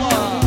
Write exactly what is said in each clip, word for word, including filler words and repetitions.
الله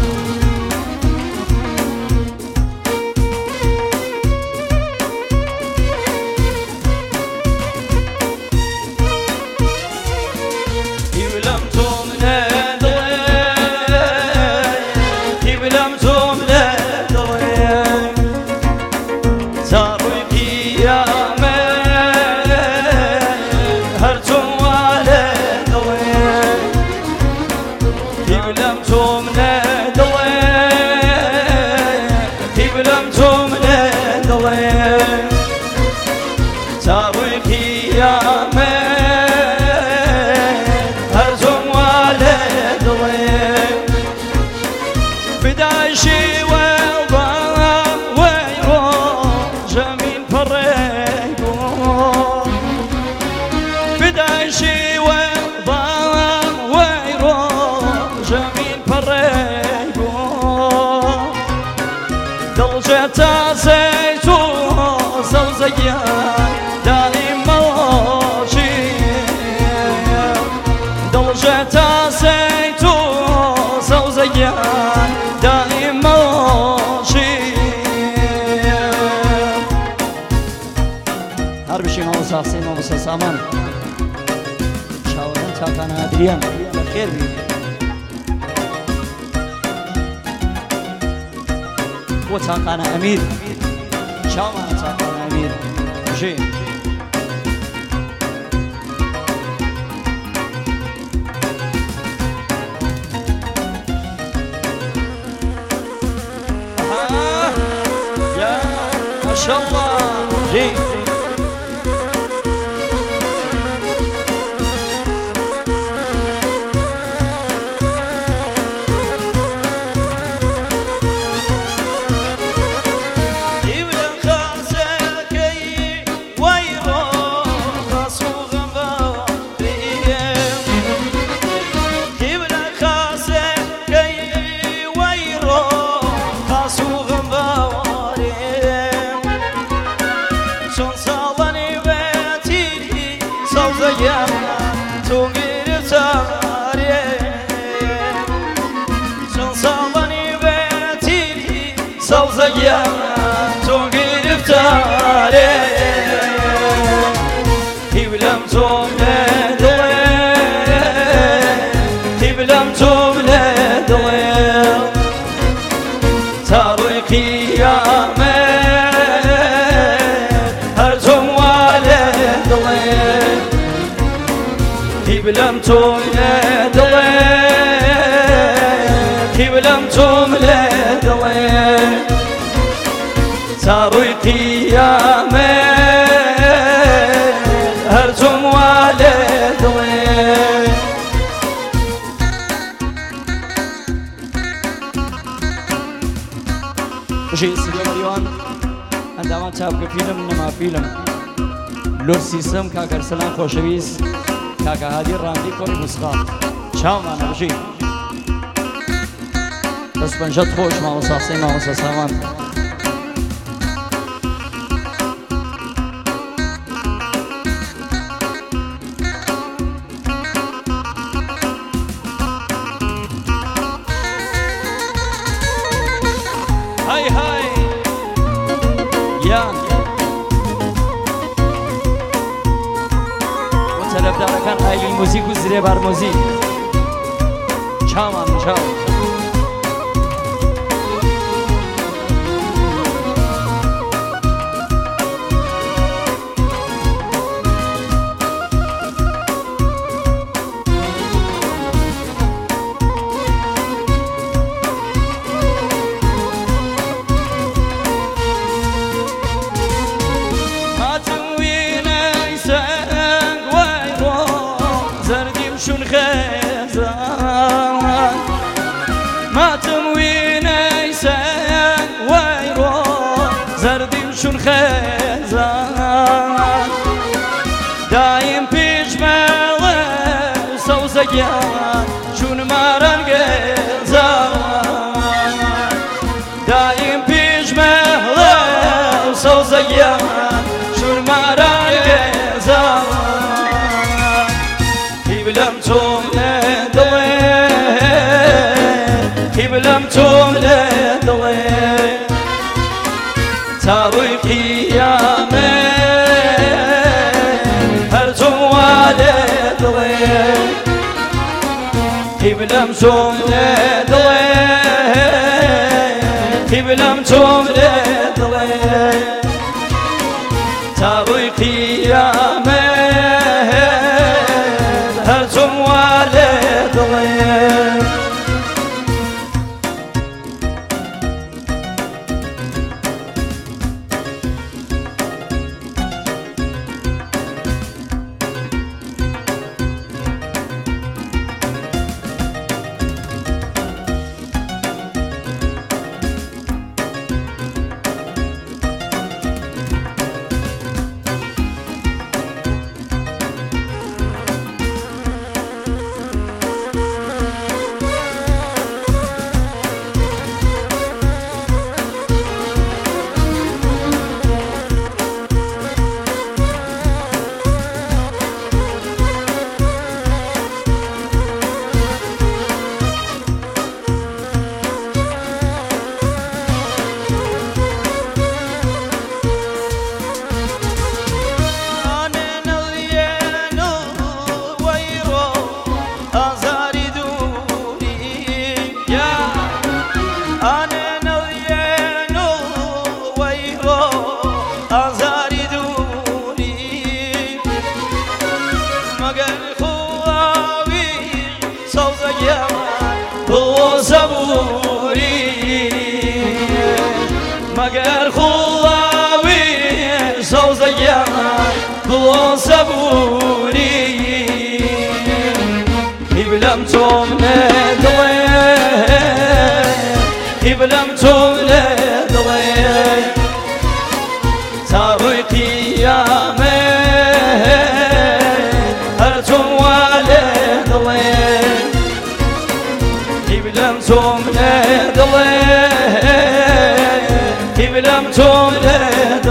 ساسين ومساسامان شاورن تاكانا ادريان بخير بي وتاكانا امير شاورن تاكانا امير جي يا ما شاء الله جي بلم توم لدلي كي بلم توم لدلي صاروي قيامة هرتم والدلي وشي سيدي مريوان عندما تابق فيلم نما فيلم لور سيسم كاكر سلام خوشويس كاكا هادي الرامدي كوري مسخات شاو معنا بشي بس بنجد خوش مع مصاصي مع مصاصامان هاي هاي يان طرفداران های موزیک و زیر بر موزیک چامان چاو ما تموين ايسان ويرو زردي وشون خيزان دايم بيش مالا وصوزيان شون ماران قيزان دايم بيش مالا وصوزيان شون ماران قيزان بلم توم لدوي قبلم توم لدڵێ تا ڕووی قیامێ هەرچۆم وا لێ دڵێ قبلم توم لدڵێ قبلم توم لدڵێ تا ڕووی قیامێ هەرچۆم وا لێ دڵێ مگر خواوی سوز یمان بو صبوری قبلم توم لدڵێ قبلم توم لدڵێ تا ڕووی قیامێ هەرچۆم وا لێ دڵێ قبلم توم لدڵێ قبلم توم لدڵێ